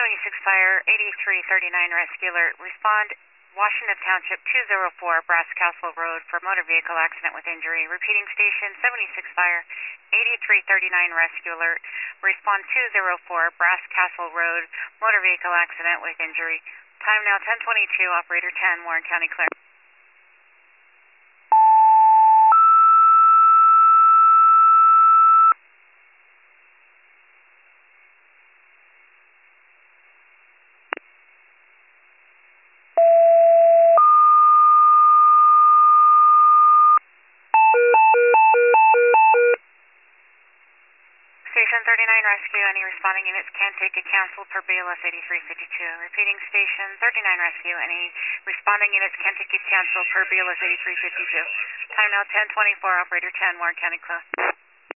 76 Fire, 8339 Rescue Alert. Respond Washington Township 204 Brass Castle Road for motor vehicle accident with injury. Repeating station 76 Fire, 8339 Rescue Alert. Respond 204 Brass Castle Road, motor vehicle accident with injury. Time now 10:22. Operator 10, Warren County clear. Station 39 Rescue, any responding units can take a cancel per BLS 8352. Repeating station 39 Rescue, any responding units can take a cancel per BLS 8352. Time now 10:24. Operator 10, Warren County close.